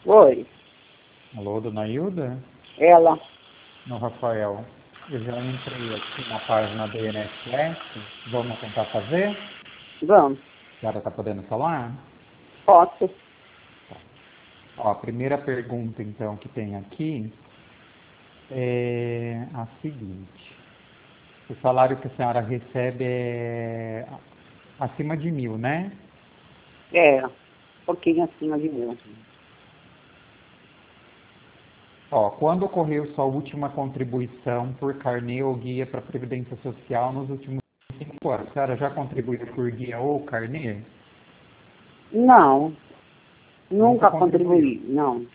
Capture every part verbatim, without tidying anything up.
Oi, Alô, dona Hilda? ela. No Rafael. Eu já entrei aqui na página do I N S S. Vamos tentar fazer? Vamos. A senhora está podendo falar? Posso? Ó, a primeira pergunta, então, que tem aqui é a seguinte. O salário que a senhora recebe é acima de mil, né? É, um pouquinho acima de mil. Ó, quando ocorreu sua última contribuição por carnê ou guia para a Previdência Social nos últimos cinco anos? A senhora já contribuiu por guia ou carnê? Não, Nunca nunca contribuiu. contribuí, não.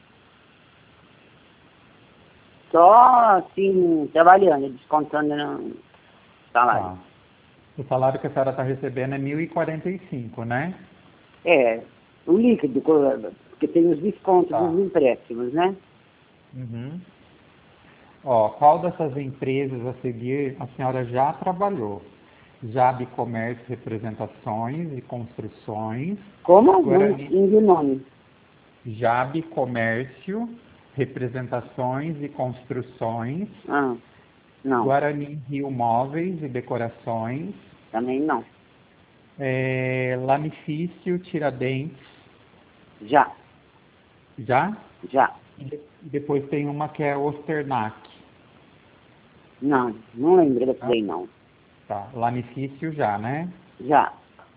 Só assim, trabalhando, descontando no salário. Tá. O salário que a senhora está recebendo é mil e quarenta e cinco, né? É, o líquido, porque tem os descontos Tá. dos empréstimos, né? Uhum. Ó, qual dessas empresas a seguir a senhora já trabalhou? Jab Comércio Representações e Construções, Como? Não Guarani, entendi o nome. Jab Comércio Representações e Construções, Ah, não, Guarani Rio Móveis e Decorações, também não. é, Lanifício Tiradentes, Já, já? já. E de- depois tem uma que é Osternac. Não, não lembro dessa Tá? daí não. Tá. Lanifício já, né? Já.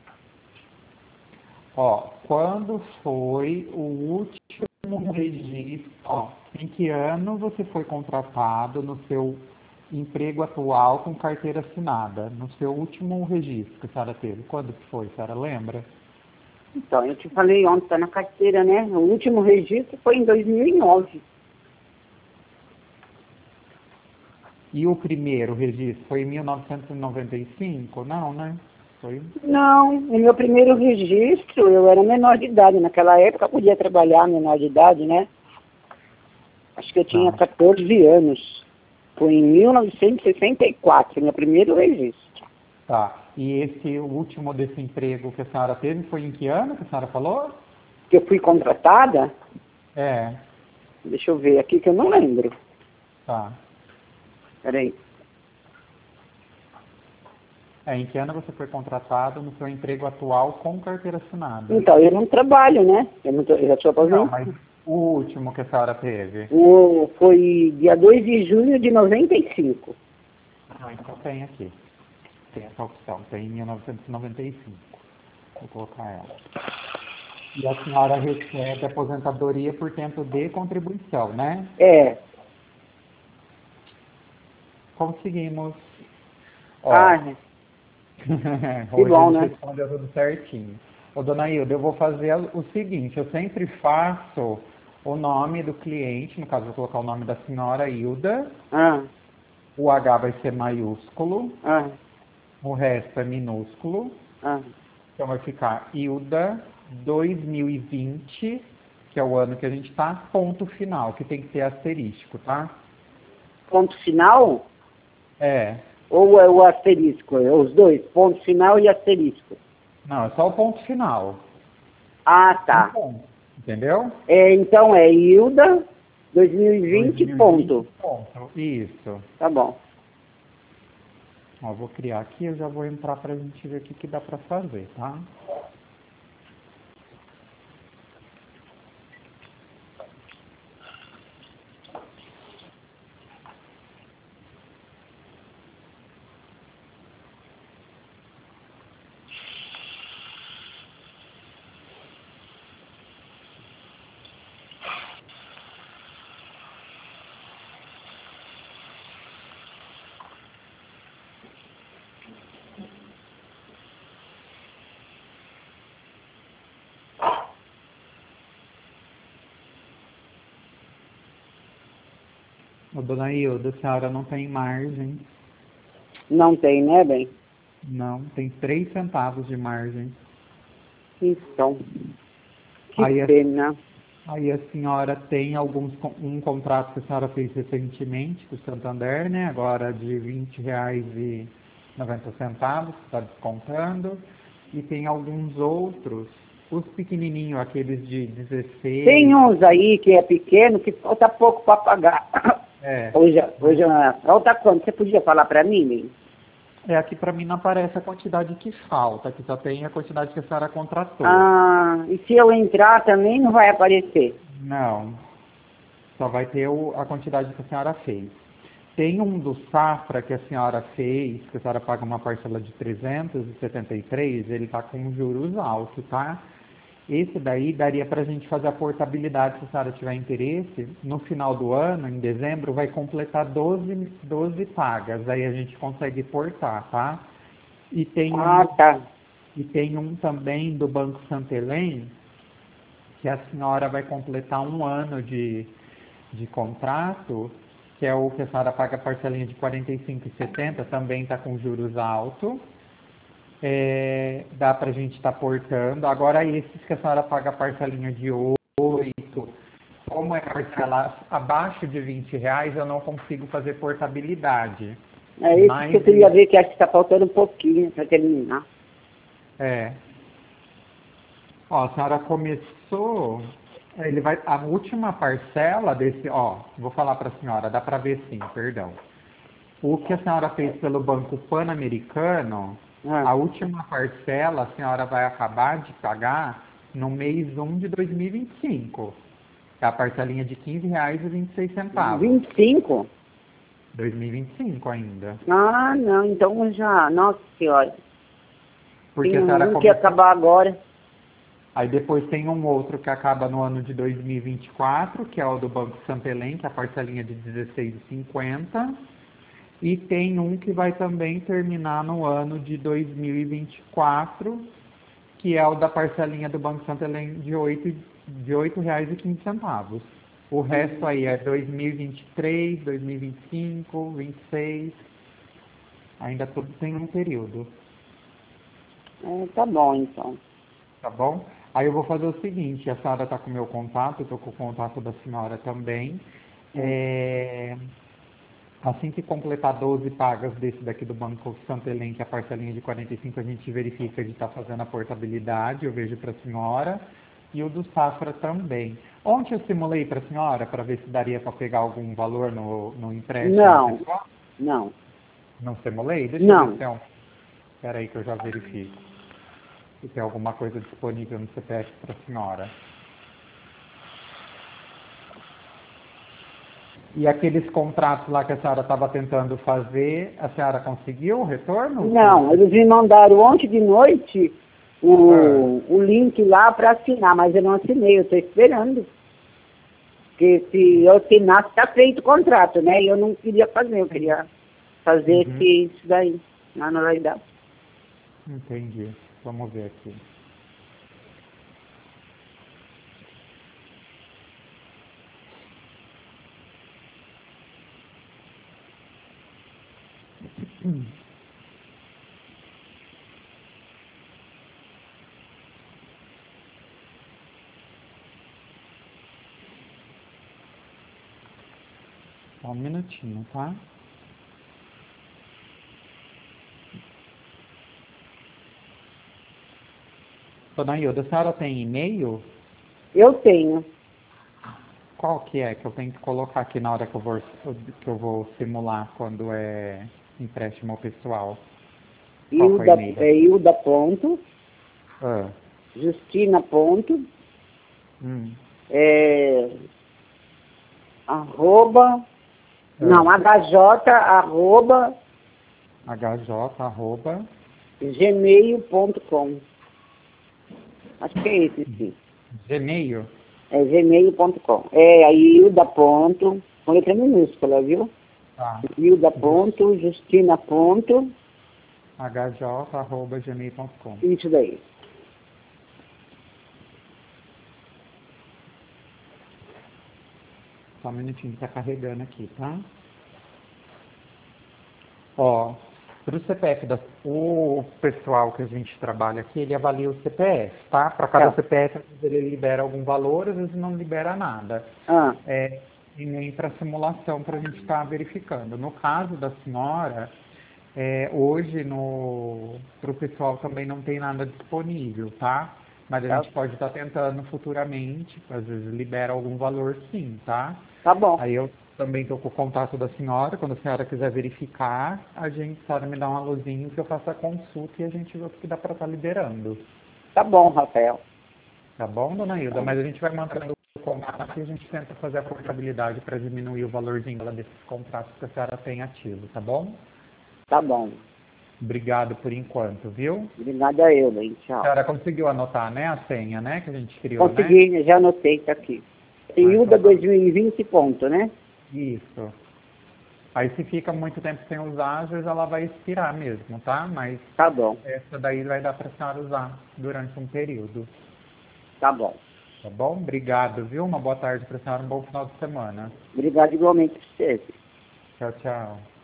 Ó, quando foi o último registro? Ó, em que ano você foi contratado no seu emprego atual com carteira assinada? No seu último registro que a senhora teve? Quando que foi? A senhora lembra? Então, eu te falei ontem, tá na carteira, né? O último registro foi em dois mil e nove. E o primeiro registro foi em mil novecentos e noventa e cinco? Não, né? Foi. Não, no meu primeiro registro eu era menor de idade. Naquela época eu podia trabalhar menor de idade, né? Acho que eu tinha Tá. quatorze anos. Foi em mil novecentos e sessenta e quatro, meu primeiro registro. Tá. E esse último desse emprego que a senhora teve foi em que ano que a senhora falou? Que eu fui contratada, É, deixa eu ver aqui que eu não lembro. tá. Peraí. É, em que ano você foi contratado no seu emprego atual com carteira assinada? Então, eu não trabalho, né? Eu, não tô, eu já sou Não, aposentado. mas o último que a senhora teve. O, foi dia dois de junho de noventa e cinco. Ah, então tem aqui. Tem essa opção, tem em mil novecentos e noventa e cinco. Vou colocar ela. E a senhora recebe aposentadoria por tempo de contribuição, né? É. Conseguimos. Ó, Ah, que hoje a bom, gente né? respondeu tudo certinho. Ô, dona Hilda, eu vou fazer o seguinte, eu sempre faço o nome do cliente, no caso eu vou colocar o nome da senhora Hilda, Ah, o H vai ser maiúsculo, ah, o resto é minúsculo, ah. então vai ficar Hilda dois mil e vinte, que é o ano que a gente está, ponto final, que tem que ter asterístico, tá? Ponto final? É, Ou é o asterisco? É os dois, ponto final e asterisco. não, é só o ponto final, Ah, um tá. ponto, entendeu? É, então é Hilda dois mil e vinte, dois mil e vinte, ponto. ponto, isso. Tá bom. Ó, vou criar aqui, eu já vou entrar pra gente ver o que que dá pra fazer, tá? Ô, dona Hilda, a senhora não tem margem. Não tem, né, bem? Não, tem três centavos de margem. Então, que Aí a, pena. aí a senhora tem alguns, con- um contrato que a senhora fez recentemente com o Santander, né? Agora de vinte reais e noventa centavos, está descontando. E tem alguns outros Os pequenininhos, aqueles de dezesseis... Tem uns aí que é pequeno, que falta pouco para pagar. É. Hoje, hoje, falta quanto? Você podia falar para mim, Lili? É, aqui para mim não aparece a quantidade que falta, aqui só tem a quantidade que a senhora contratou. Ah, e se eu entrar também não vai aparecer? Não, só vai ter o, a quantidade que a senhora fez. Tem um do Safra que a senhora fez, que a senhora paga uma parcela de trezentos e setenta e três, ele está com juros altos, tá? Esse daí daria para a gente fazer a portabilidade, se a senhora tiver interesse. No final do ano, em dezembro, vai completar doze, doze pagas, aí a gente consegue portar, tá? E tem Ah, um, tá. e tem um também do Banco Santelém, que a senhora vai completar um ano de, de contrato, que é o que a senhora paga a parcelinha de quarenta e cinco reais e setenta centavos, também está com juros altos. É, dá para a gente estar tá portando. Agora, esses que a senhora paga a parcelinha de oito, como é parcela abaixo de vinte reais, eu não consigo fazer portabilidade. É isso Mas, que eu queria ver, que acho que está faltando um pouquinho para terminar. É. Ó, a senhora começou... Ele vai, a última parcela desse... Ó, vou falar para a senhora, dá para ver sim, perdão. O que a senhora fez pelo Banco Pan-Americano... Ah. A última parcela a senhora vai acabar de pagar no mês um de dois mil e vinte e cinco. É a parcelinha de quinze reais e vinte e seis centavos. vinte e cinco? dois mil e vinte e cinco ainda. Ah, não, então já, nossa senhora. Porque Tem a senhora um que começou... acabar agora. Aí depois tem um outro que acaba no ano de dois mil e vinte e quatro, que é o do Banco Santelém, que é a parcelinha de dezesseis reais e cinquenta centavos. E tem um que vai também terminar no ano de dois mil e vinte e quatro, que é o da parcelinha do Banco Santelém de oito, de oito reais e quinze centavos. O resto aí é dois mil e vinte e três, dois mil e vinte e cinco, vinte e seis. Ainda tudo tem um período. É, tá bom, então. Tá bom? Aí eu vou fazer o seguinte, a senhora está com o meu contato, eu estou com o contato da senhora também. É... Assim que completar doze pagas desse daqui do Banco Santelém, que é a parcelinha de quarenta e cinco, a gente verifica de estar fazendo a portabilidade, eu vejo para a senhora. E o do Safra também. Ontem eu simulei para a senhora, para ver se daria para pegar algum valor no, no empréstimo Não, pessoal? não, Não simulei? Deixa eu não. ver se tem um... Espera aí que eu já verifico. Se tem alguma coisa disponível no C P F para a senhora. E aqueles contratos lá que a senhora estava tentando fazer, a senhora conseguiu o retorno? Não, eles me mandaram ontem de noite o, ah. o link lá para assinar, mas eu não assinei, eu estou esperando. Porque se eu assinasse, está feito o contrato, né? E eu não queria fazer, eu queria fazer uhum. esse, isso daí, na realidade. Entendi. Vamos ver aqui. Hum. Só um minutinho, tá? Dona Hilda, a senhora tem e-mail? Eu tenho. Qual que é que eu tenho que colocar aqui na hora que eu vou, que eu vou simular quando é empréstimo pessoal? Hilda, é Hilda ponto, ah. Justina ponto, hum. é, arroba, ah. não, hj arroba, hj arroba, gmail ponto com. Acho que é esse, sim. Gmail? É gmail ponto com. É a Hilda ponto, com letra minúscula, viu? Tá. Hilda ponto, Justina ponto, hj arroba gmail ponto com. Isso daí. Só um minutinho que tá carregando aqui, tá? Ó, para o C P F, da, o pessoal que a gente trabalha aqui, ele avalia o C P F, tá? Para cada tá. C P F, ele libera algum valor, às vezes não libera nada. Ah. É, e nem para simulação, para a gente estar tá verificando. No caso da senhora, é, hoje, para o pessoal também não tem nada disponível, tá? Mas a Tá. gente pode estar tentando futuramente, às vezes libera algum valor sim, tá? Tá bom, Aí eu também estou com o contato da senhora, quando a senhora quiser verificar, a gente só me dá uma luzinha que eu faço a consulta e a gente vê o que dá para estar liberando. tá bom, Rafael. Tá bom, dona Hilda? Mas a gente vai mantendo o contato e a gente tenta fazer a portabilidade para diminuir o valorzinho dela desses contratos que a senhora tem ativo, tá bom? Tá bom. Obrigado por enquanto, viu? Obrigada eu, bem. A Tchau. senhora conseguiu anotar, né, a senha, né, que a gente criou, né? Consegui, já anotei, tá aqui. Ah, então Ilda tá. dois mil e vinte, ponto, né? Isso. Aí se fica muito tempo sem usar, às vezes ela vai expirar mesmo, tá? Mas Tá bom, essa daí vai dar para a senhora usar durante um período. tá bom. Tá bom? Obrigado, viu? Uma boa tarde para a senhora, um bom final de semana. Obrigado igualmente por você. Tchau, tchau.